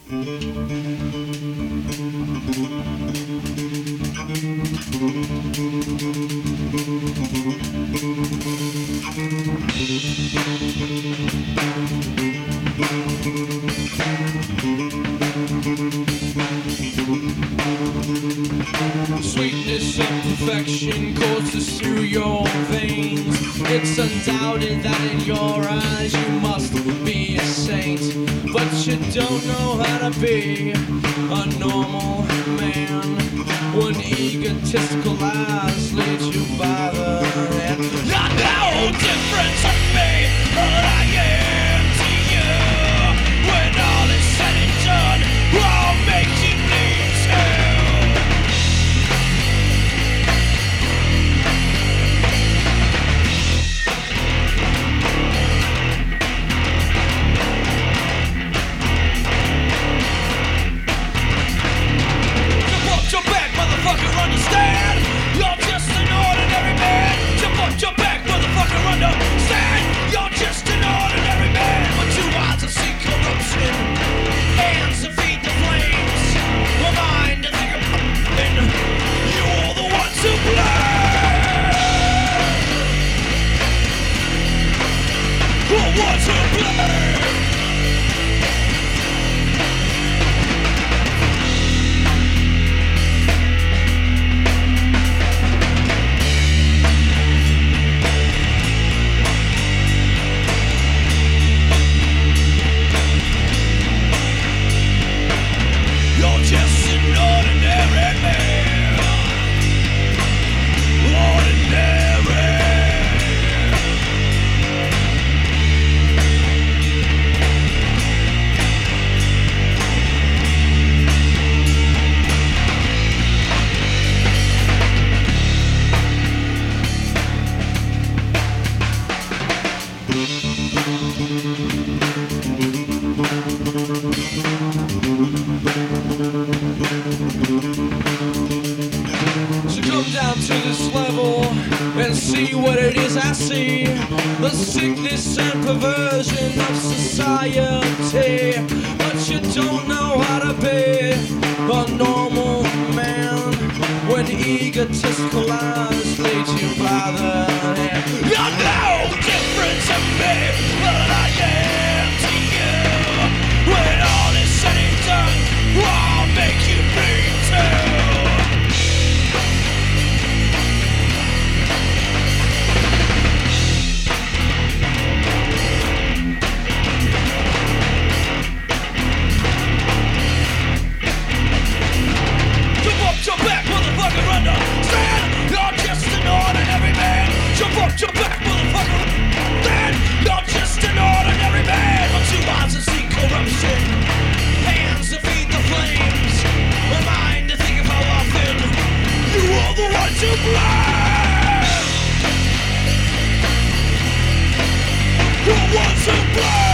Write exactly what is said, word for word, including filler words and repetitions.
Sweetness of perfection courses through your veins. It's undoubted that in your eyes you must be a saint, but you don't know how to be a normal man when egotistical eyes lead you by the hand. Not no difference of me, but I am to you. When all is said and done, I'll make you bleed too. Motherfucker, understand? You're just an ordinary man. Jump up your back, motherfucker, understand? You're just an ordinary man. But two eyes to see corruption, hands to feed the flames, a mind to think of and you're the one to blame. The one to blame. See what it is I see, the sickness and perversion of society. But you don't know how to be a normal man when egotistical eyes lead you by the hand. You're no different to me, but I am to you. When all is said and done, I'll make you bleed too. Understand? You're just an ordinary man. Jump up your back, motherfucker. Man, you're just an ordinary man. But two eyes to see corruption, hands to feed the flames, a mind to think of how often you are the one to blame. The one to blame.